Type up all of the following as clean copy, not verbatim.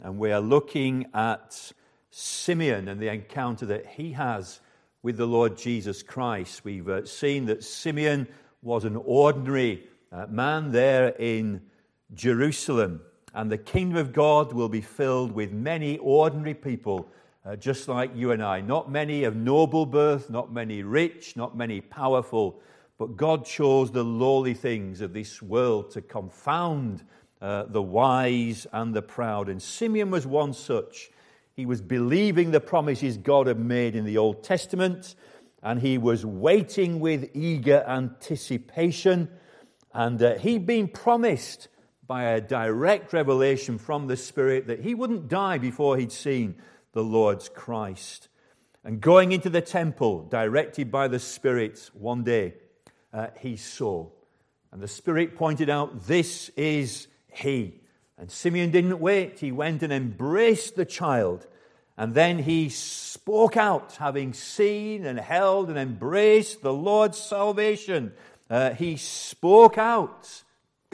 And we are looking at Simeon and the encounter that he has with the Lord Jesus Christ. We've seen that Simeon was an ordinary man there in Jerusalem. And the kingdom of God will be filled with many ordinary people, just like you and I. Not many of noble birth, not many rich, not many powerful. But God chose the lowly things of this world to confound the wise and the proud. And Simeon was one such. He was believing the promises God had made in the Old Testament, and he was waiting with eager anticipation. And he'd been promised by a direct revelation from the Spirit that he wouldn't die before he'd seen the Lord's Christ. And going into the temple, directed by the Spirit, one day, he saw. And the Spirit pointed out, this is he. And Simeon didn't wait. He went and embraced the child. And then he spoke out, having seen and held and embraced the Lord's salvation. He spoke out.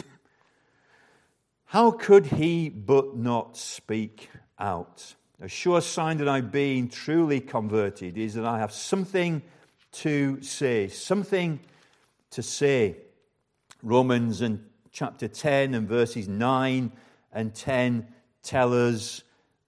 How could he but not speak out? A sure sign that I've been truly converted is that I have something to say. Something to say. Romans and chapter 10 and verses 9 and 10 tell us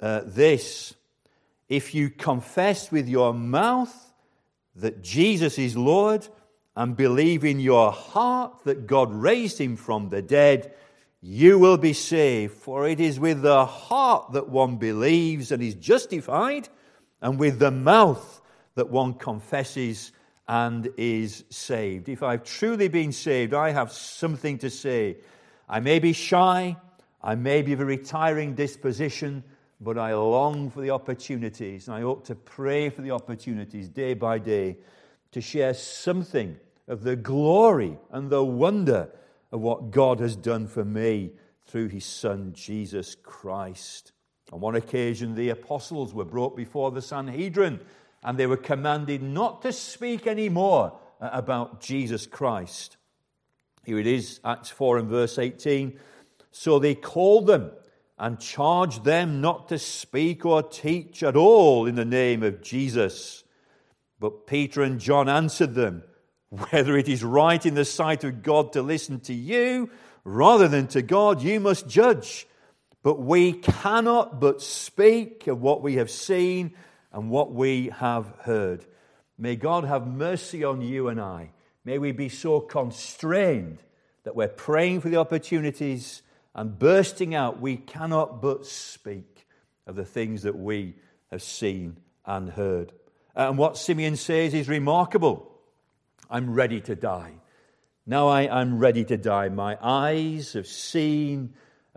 this. If you confess with your mouth that Jesus is Lord and believe in your heart that God raised him from the dead, you will be saved. For it is with the heart that one believes and is justified, and with the mouth that one confesses and is saved. If I've truly been saved, I have something to say. I may be shy, I may be of a retiring disposition, but I long for the opportunities, and I ought to pray for the opportunities day by day to share something of the glory and the wonder of what God has done for me through his Son, Jesus Christ. On one occasion, the apostles were brought before the Sanhedrin, and they were commanded not to speak any more about Jesus Christ. Here it is, Acts 4 and verse 18. So they called them and charged them not to speak or teach at all in the name of Jesus. But Peter and John answered them, whether it is right in the sight of God to listen to you rather than to God, you must judge. But we cannot but speak of what we have seen and what we have heard. May God have mercy on you and I. May we be so constrained that we're praying for the opportunities and bursting out, we cannot but speak of the things that we have seen and heard. And what Simeon says is remarkable. I'm ready to die. Now I'm ready to die. My eyes have seen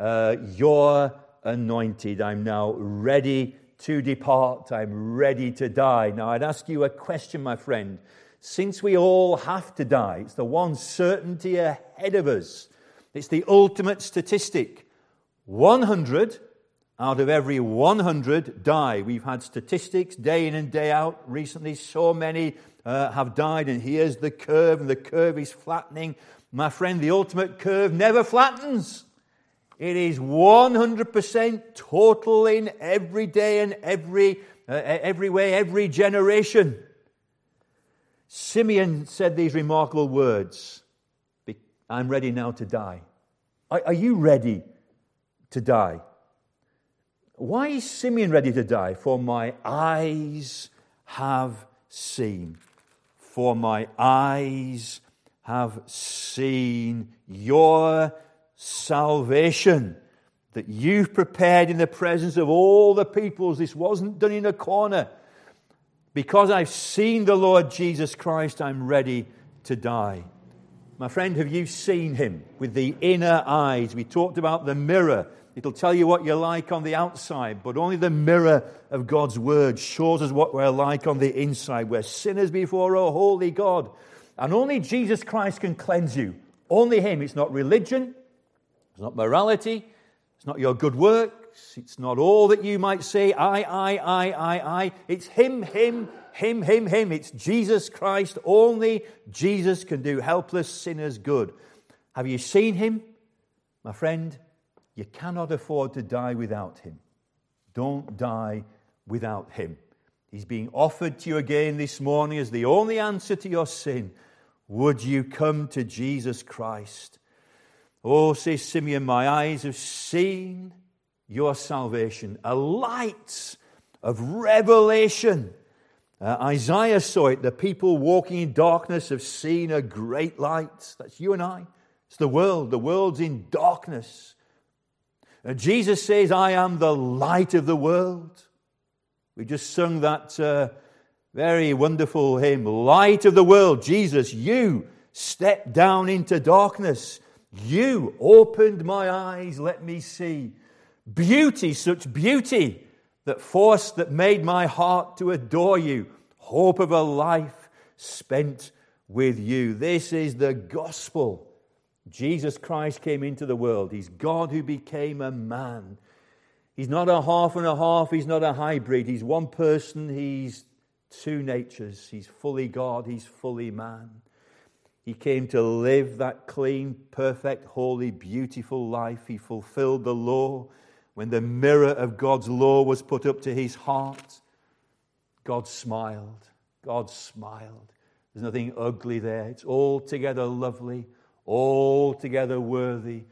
your anointed. I'm now ready to depart. I'm ready to die. Now I'd ask you a question, my friend. Since we all have to die, it's the one certainty ahead of us. It's the ultimate statistic. 100 out of every 100 die. We've had statistics day in and day out recently. So many have died, and here's the curve, and the curve is flattening. My friend, the ultimate curve never flattens. It is 100% total in every day and every way, every generation. Simeon said these remarkable words. I'm ready now to die. Are you ready to die? Why is Simeon ready to die? For my eyes have seen. For my eyes have seen your salvation that you've prepared in the presence of all the peoples. This wasn't done in a corner. Because I've seen the Lord Jesus Christ, I'm ready to die. My friend, have you seen him with the inner eyes? We talked about the mirror. It'll tell you what you're like on the outside, but only the mirror of God's Word shows us what we're like on the inside. We're sinners before a holy God. And only Jesus Christ can cleanse you. Only him. It's not religion. It's not morality. It's not your good works. It's not all that you might say, I. It's him. It's Jesus Christ. Only Jesus can do helpless sinners good. Have you seen him? My friend, you cannot afford to die without him. Don't die without him. He's being offered to you again this morning as the only answer to your sin. Would you come to Jesus Christ? Oh, says Simeon, my eyes have seen your salvation, a light of revelation. Isaiah saw it. The people walking in darkness have seen a great light. That's you and I. It's the world. The world's in darkness. Jesus says, I am the light of the world. We just sung that very wonderful hymn, Light of the World. Jesus, you stepped down into darkness. You opened my eyes, let me see. Beauty, such beauty that made my heart to adore you. Hope of a life spent with you. This is the gospel. Jesus Christ came into the world. He's God who became a man. He's not a half and a half. He's not a hybrid. He's one person. He's two natures. He's fully God. He's fully man. He came to live that clean, perfect, holy, beautiful life. He fulfilled the law. When the mirror of God's law was put up to his heart, God smiled. God smiled. There's nothing ugly there. It's altogether lovely, altogether worthy,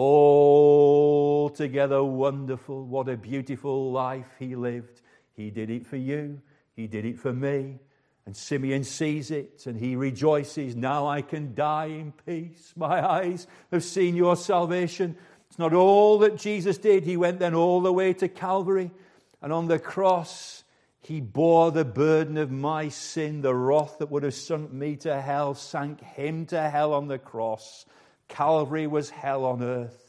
altogether wonderful. What a beautiful life he lived. He did it for you. He did it for me. And Simeon sees it and he rejoices. Now I can die in peace. My eyes have seen your salvation. It's not all that Jesus did. He went then all the way to Calvary. And on the cross, he bore the burden of my sin. The wrath that would have sunk me to hell sank him to hell on the cross. Calvary was hell on earth.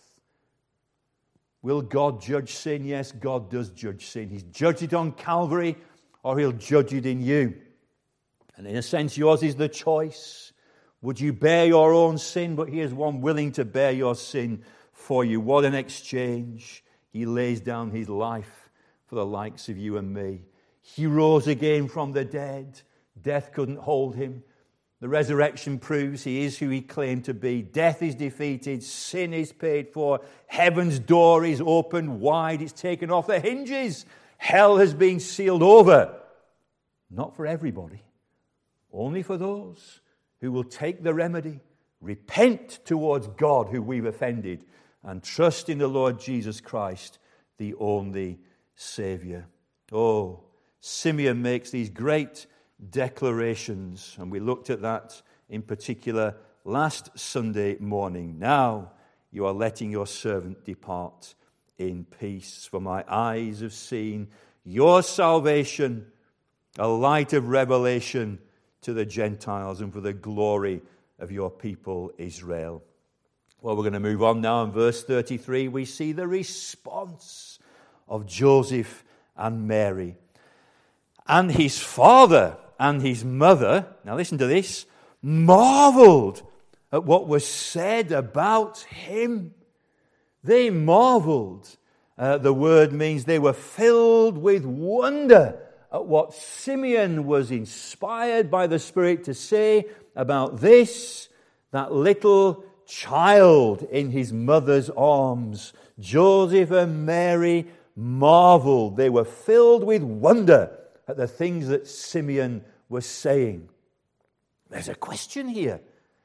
Will God judge sin? Yes, God does judge sin. He's judged it on Calvary, or he'll judge it in you. And in a sense, yours is the choice. Would you bear your own sin? But here's one willing to bear your sin for you. What an exchange. He lays down his life for the likes of you and me. He rose again from the dead. Death couldn't hold him. The resurrection proves he is who he claimed to be. Death is defeated. Sin is paid for. Heaven's door is opened wide. It's taken off the hinges. Hell has been sealed over. Not for everybody. Only for those who will take the remedy, repent towards God who we've offended, and trust in the Lord Jesus Christ, the only Savior. Oh, Simeon makes these great declarations, and we looked at that in particular last Sunday morning. Now you are letting your servant depart in peace, for my eyes have seen your salvation, a light of revelation to the Gentiles and for the glory of your people Israel. Well, we're going to move on now. In verse 33, we see the response of Joseph and Mary. And his father and his mother, now listen to this, marveled at what was said about him. They marveled. The word means they were filled with wonder at what Simeon was inspired by the Spirit to say about this, that little child in his mother's arms. Joseph and Mary marveled. They were filled with wonder at the things that Simeon was saying. There's a question here.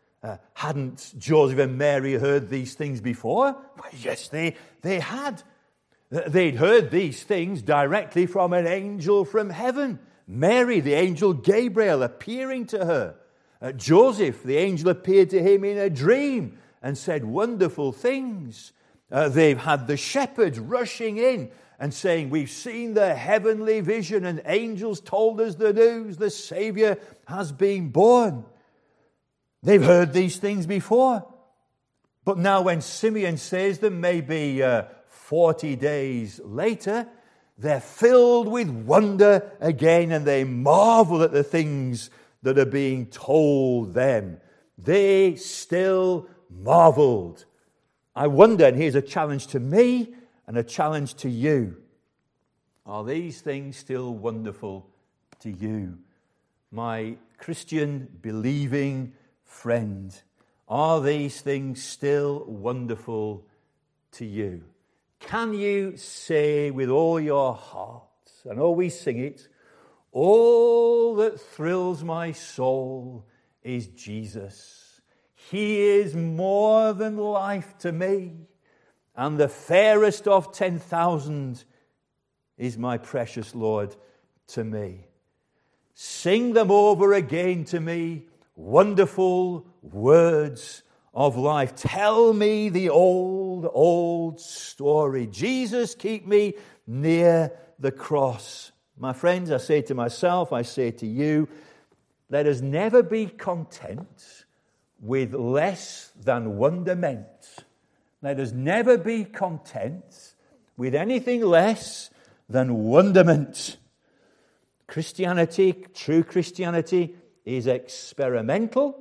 Hadn't Joseph and Mary heard these things before? Well, yes, they had. They'd heard these things directly from an angel from heaven. Mary, the angel Gabriel, appearing to her. Joseph, the angel appeared to him in a dream and said wonderful things. They've had the shepherds rushing in and saying, we've seen the heavenly vision and angels told us the news. The Savior has been born. They've heard these things before. But now when Simeon says them, maybe 40 days later, they're filled with wonder again and they marvel at the things that are being told them. They still marveled. I wonder, and here's a challenge to me and a challenge to you. Are these things still wonderful to you? My Christian believing friend, are these things still wonderful to you? Can you say with all your heart, and always sing it, all that thrills my soul is Jesus. He is more than life to me, and the fairest of 10,000 is my precious Lord to me. Sing them over again to me, wonderful words of life. Tell me the old, old story. Jesus, keep me near the cross. My friends, I say to myself, I say to you, let us never be content with less than wonderment. Let us never be content with anything less than wonderment. Christianity, true Christianity, is experimental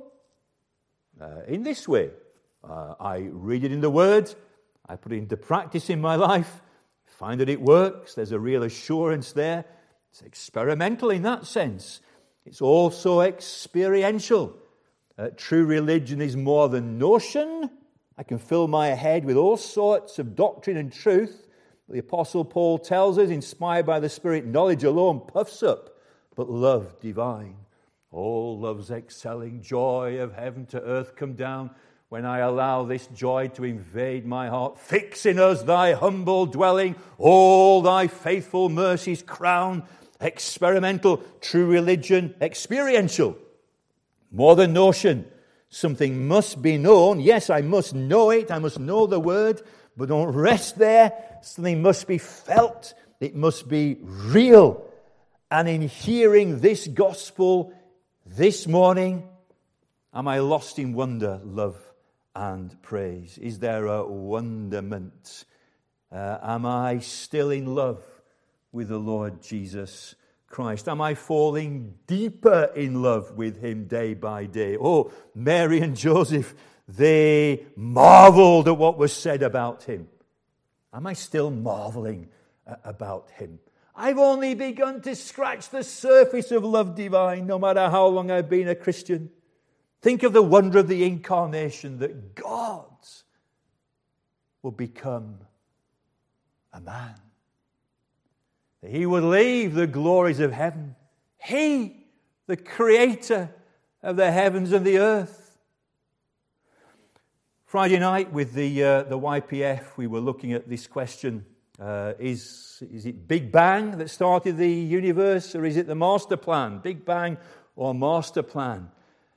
in this way. I read it in the Word, I put it into practice in my life, find that it works, there's a real assurance there. It's experimental in that sense. It's also experiential. True religion is more than notion. I can fill my head with all sorts of doctrine and truth. The Apostle Paul tells us, inspired by the Spirit, knowledge alone puffs up, but love divine. All love's excelling joy of heaven to earth come down. When I allow this joy to invade my heart, fix in us thy humble dwelling, all thy faithful mercies crown. Experimental, true religion, experiential. More than notion. Something must be known. Yes, I must know it. I must know the word. But don't rest there. Something must be felt. It must be real. And in hearing this gospel this morning, am I lost in wonder, love, and praise? Is there a wonderment? Am I still in love with the Lord Jesus Christ? Am I falling deeper in love with him day by day? Oh, Mary and Joseph, they marveled at what was said about him. Am I still marveling about him? I've only begun to scratch the surface of love divine, no matter how long I've been a Christian. Think of the wonder of the incarnation, that God will become a man. That he would leave the glories of heaven. He, the creator of the heavens and the earth. Friday night with the YPF, we were looking at this question. Is it Big Bang that started the universe, or is it the master plan? Big Bang or master plan?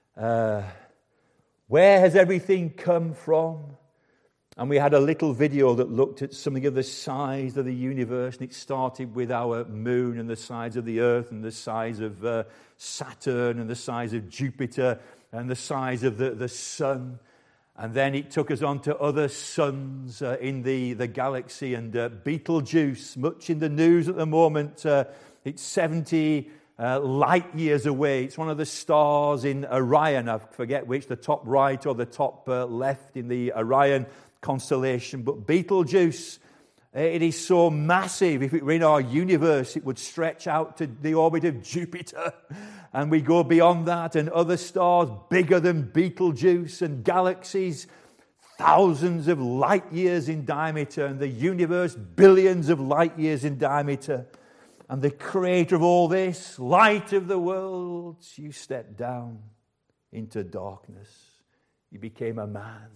Where has everything come from? And we had a little video that looked at something of the size of the universe, and it started with our moon and the size of the earth and the size of Saturn and the size of Jupiter and the size of the sun. And then it took us on to other suns in the galaxy, and Betelgeuse, much in the news at the moment. It's 70 light years away. It's one of the stars in Orion. I forget which, the top right or the top left in the Orion constellation. But Betelgeuse, it is so massive. If it were in our universe, it would stretch out to the orbit of Jupiter. And we go beyond that, and other stars bigger than Betelgeuse, and galaxies thousands of light years in diameter, and the universe billions of light years in diameter. And the creator of all this, light of the world, you stepped down into darkness. You became a man.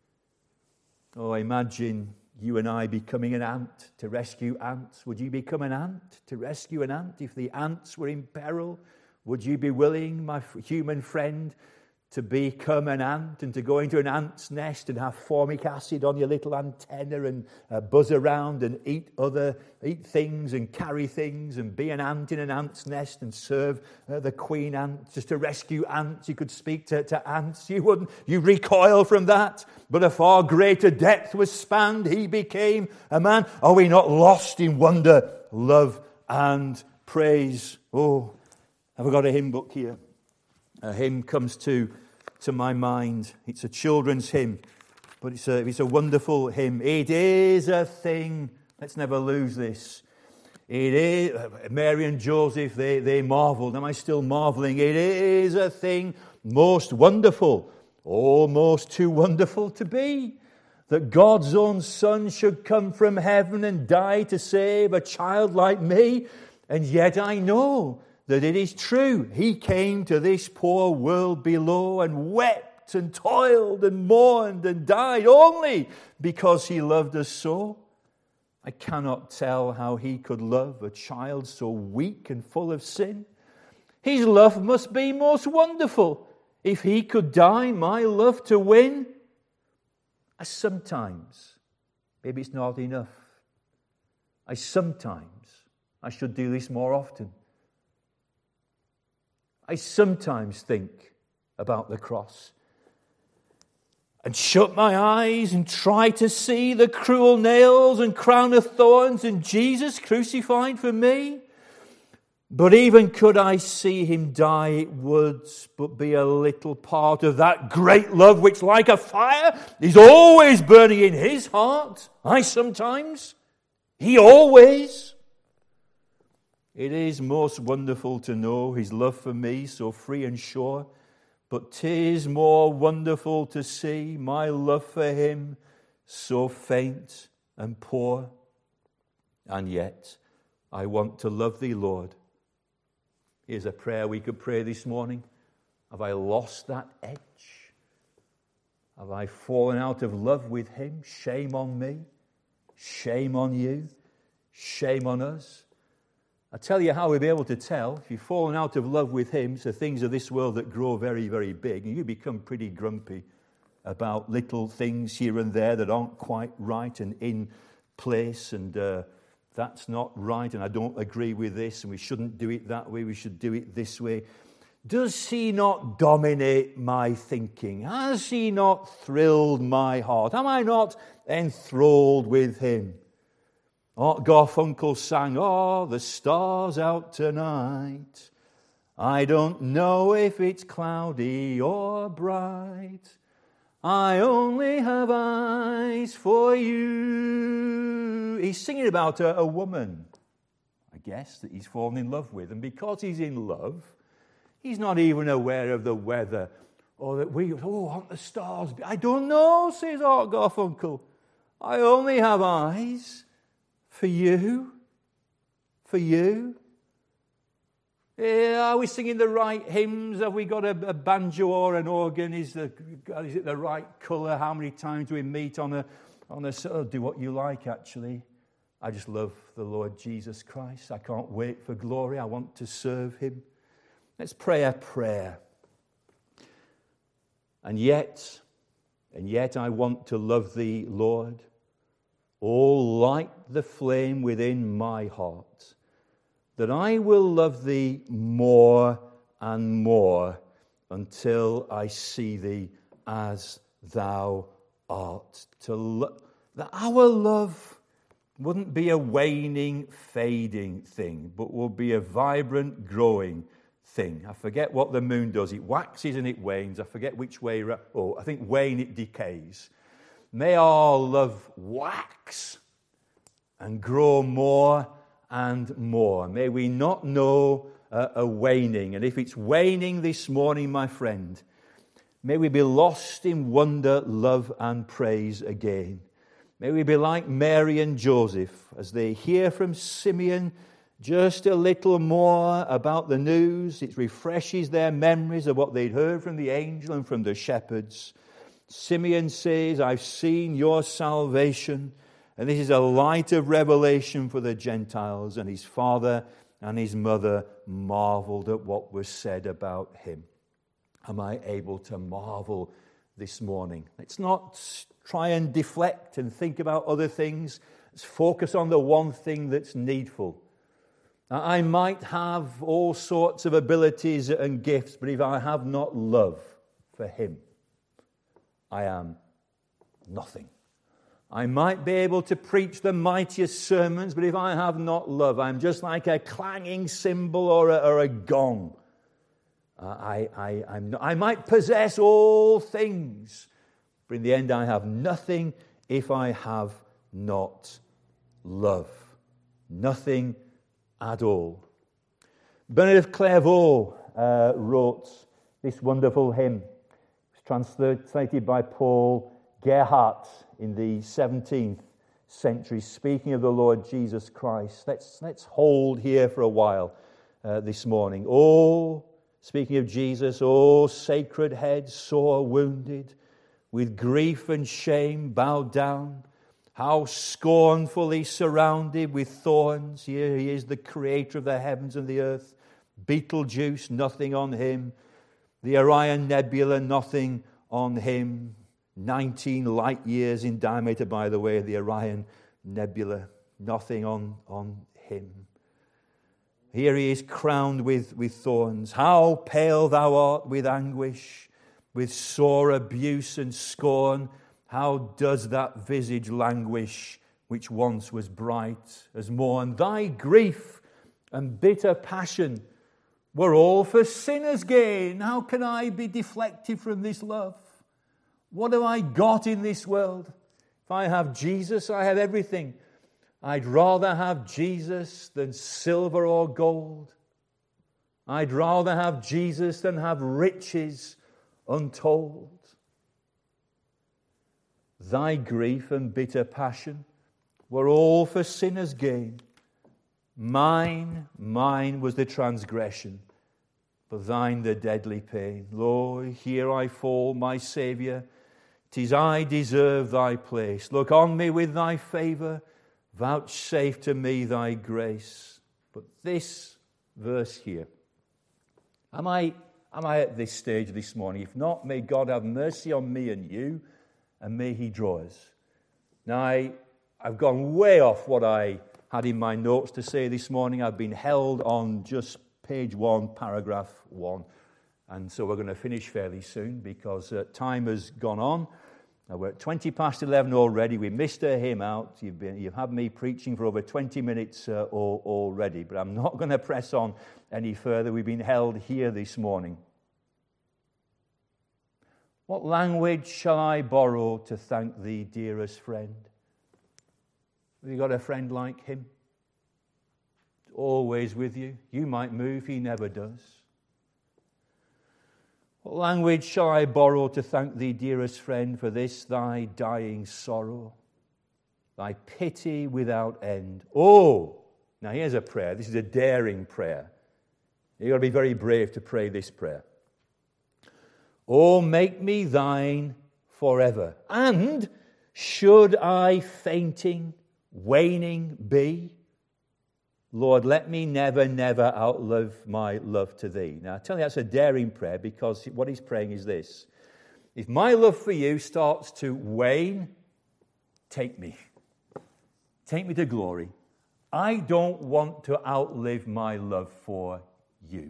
Oh, imagine you and I becoming an ant to rescue ants. Would you become an ant to rescue an ant if the ants were in peril? Would you be willing, my human friend, to become an ant and to go into an ant's nest and have formic acid on your little antenna and buzz around and eat things and carry things and be an ant in an ant's nest and serve the queen ant, just to rescue ants? You could speak to ants. You wouldn't. You recoil from that. But a far greater depth was spanned. He became a man. Are we not lost in wonder, love, and praise? Oh, have I got a hymn book here? A hymn comes to my mind. It's a children's hymn, but it's a wonderful hymn. It is a thing. Let's never lose this. It is. Mary and Joseph, they marveled. Am I still marveling? It is a thing most wonderful, almost too wonderful to be, that God's own Son should come from heaven and die to save a child like me. And yet I know that it is true. He came to this poor world below and wept and toiled and mourned and died only because he loved us so. I cannot tell how he could love a child so weak and full of sin. His love must be most wonderful if he could die my love to win. Sometimes, maybe it's not enough. I should do this more often. I sometimes think about the cross and shut my eyes and try to see the cruel nails and crown of thorns and Jesus crucified for me. But even could I see him die, it would but be a little part of that great love which, like a fire, is always burning in his heart. He always. It is most wonderful to know his love for me, so free and sure. But 'tis more wonderful to see my love for him, so faint and poor. And yet, I want to love thee, Lord. Here's a prayer we could pray this morning. Have I lost that edge? Have I fallen out of love with him? Shame on me. Shame on you. Shame on us. I tell you how we'll be able to tell. If you've fallen out of love with him, it's the things of this world that grow very, very big. And you become pretty grumpy about little things here and there that aren't quite right and in place. And that's not right, and I don't agree with this, and we shouldn't do it that way, we should do it this way. Does he not dominate my thinking? Has he not thrilled my heart? Am I not enthralled with him? Art Garfunkel sang, "Oh, the stars out tonight. I don't know if it's cloudy or bright. I only have eyes for you." He's singing about a woman, I guess, that he's fallen in love with. And because he's in love, he's not even aware of the weather or that aren't the stars? I don't know, says Art Garfunkel. I only have eyes for you. For you. Are we singing the right hymns? Have we got a banjo or an organ? Is it the right colour? How many times do we meet on a do what you like, actually. I just love the Lord Jesus Christ. I can't wait for glory. I want to serve him. Let's pray a prayer. And yet I want to love thee, Lord. Oh, light the flame within my heart, that I will love thee more and more until I see thee as thou art. That our love wouldn't be a waning, fading thing, but will be a vibrant, growing thing. I forget what the moon does. It waxes and it wanes. I forget which way. I think wane, it decays. May our love wax and grow more and more. May we not know a waning. And if it's waning this morning, my friend, may we be lost in wonder, love, and praise again. May we be like Mary and Joseph as they hear from Simeon just a little more about the news. It refreshes their memories of what they'd heard from the angel and from the shepherds. Simeon says, I've seen your salvation, and this is a light of revelation for the Gentiles. And his father and his mother marveled at what was said about him. Am I able to marvel this morning? Let's not try and deflect and think about other things. Let's focus on the one thing that's needful. I might have all sorts of abilities and gifts, but if I have not love for him, I am nothing. I might be able to preach the mightiest sermons, but if I have not love, I'm just like a clanging cymbal or a gong. I might possess all things, but in the end I have nothing if I have not love. Nothing at all. Bernard of Clairvaux wrote this wonderful hymn. It's translated by Paul Gerhard in the 17th century, speaking of the Lord Jesus Christ. Let's hold here for a while this morning. Oh, speaking of Jesus, oh, sacred head, sore wounded, with grief and shame bowed down, how scornfully surrounded with thorns. Here he is, the creator of the heavens and the earth. Betelgeuse, nothing on him. The Orion Nebula, nothing on him. 19 light years in diameter, by the way, the Orion Nebula, nothing on him. Here he is crowned with thorns. How pale thou art with anguish, with sore abuse and scorn. How does that visage languish, which once was bright as morn? Thy grief and bitter passion were all for sinners' gain. How can I be deflected from this love? What have I got in this world? If I have Jesus, I have everything. I'd rather have Jesus than silver or gold. I'd rather have Jesus than have riches untold. Thy grief and bitter passion were all for sinners' gain. Mine was the transgression, but thine the deadly pain. Lord, here I fall, my Saviour. 'Tis I deserve thy place. Look on me with thy favour. Vouchsafe to me thy grace. But this verse here, am I at this stage this morning? If not, may God have mercy on me and you, and may he draw us. Now, I've gone way off what I had in my notes to say this morning. I've been held on just page 1, paragraph 1. And so we're going to finish fairly soon because time has gone on. Now we're at 20 past 11 already. We missed a hymn out. You've had me preaching for over 20 minutes already, but I'm not going to press on any further. We've been held here this morning. What language shall I borrow to thank thee, dearest friend? Have you got a friend like him? Always with you. You might move, he never does. What language shall I borrow to thank thee, dearest friend, for this thy dying sorrow, thy pity without end? Oh, now here's a prayer. This is a daring prayer. You've got to be very brave to pray this prayer. Oh, make me thine forever. And should I fainting, waning be, Lord, let me never, never outlive my love to thee. Now, I tell you, that's a daring prayer because what he's praying is this. If my love for you starts to wane, take me. Take me to glory. I don't want to outlive my love for you.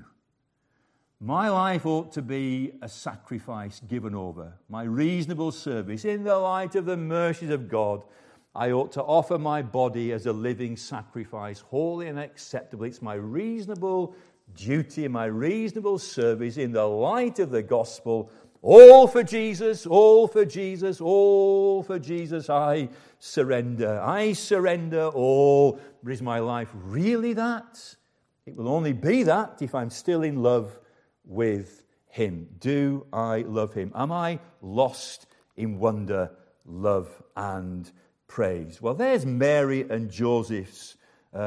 My life ought to be a sacrifice given over. My reasonable service in the light of the mercies of God, I ought to offer my body as a living sacrifice, holy and acceptable. It's my reasonable duty and my reasonable service in the light of the gospel. All for Jesus, all for Jesus, all for Jesus, I surrender. I surrender all. But is my life really that? It will only be that if I'm still in love with him. Do I love him? Am I lost in wonder, love, and praise? Well, there's Mary and Joseph's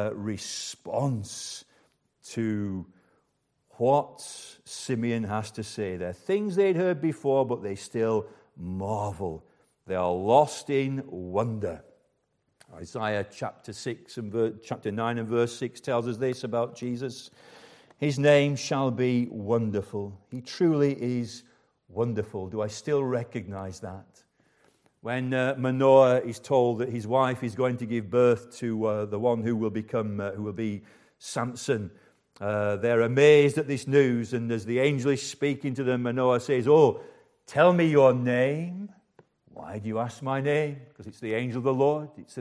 response to what Simeon has to say. They're things they'd heard before, but they still marvel. They are lost in wonder. Isaiah chapter 9 and verse 6 tells us this about Jesus. His name shall be Wonderful. He truly is wonderful. Do I still recognize that? When Manoah is told that his wife is going to give birth to the one who will be Samson, they're amazed at this news, and as the angel is speaking to them, Manoah says, "Oh, tell me your name." Why do you ask my name? Because it's the angel of the Lord. It's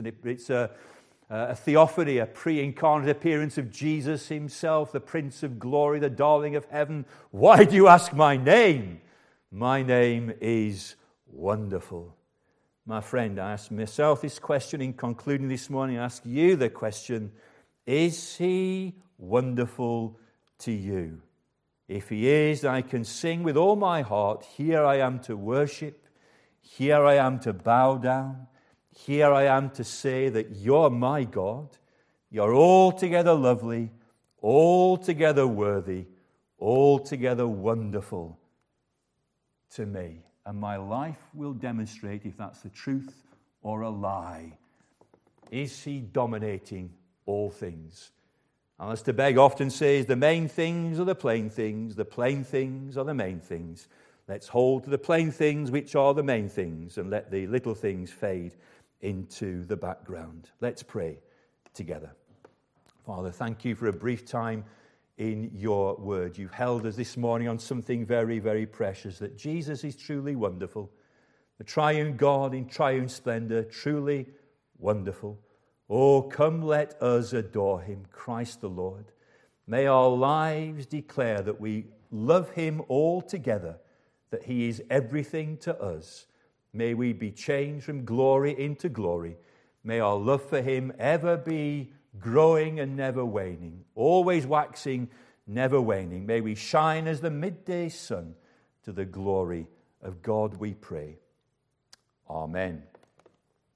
a theophany, a pre-incarnate appearance of Jesus himself, the Prince of Glory, the darling of heaven. Why do you ask my name? My name is Wonderful. My friend, I ask myself this question in concluding this morning. I ask you the question, is he wonderful to you? If he is, I can sing with all my heart, here I am to worship. Here I am to bow down. Here I am to say that you're my God. You're altogether lovely, altogether worthy, altogether wonderful to me. And my life will demonstrate if that's the truth or a lie. Is he dominating all things? And as Tebeg often says, the main things are the plain things are the main things. Let's hold to the plain things which are the main things and let the little things fade into the background. Let's pray together. Father, thank you for a brief time in your word. You've held us this morning on something very, very precious, that Jesus is truly wonderful. The triune God in triune splendor, truly wonderful. Oh, come let us adore him, Christ the Lord. May our lives declare that we love him altogether, that he is everything to us. May we be changed from glory into glory. May our love for him ever be growing and never waning, always waxing, never waning. May we shine as the midday sun to the glory of God, we pray. Amen.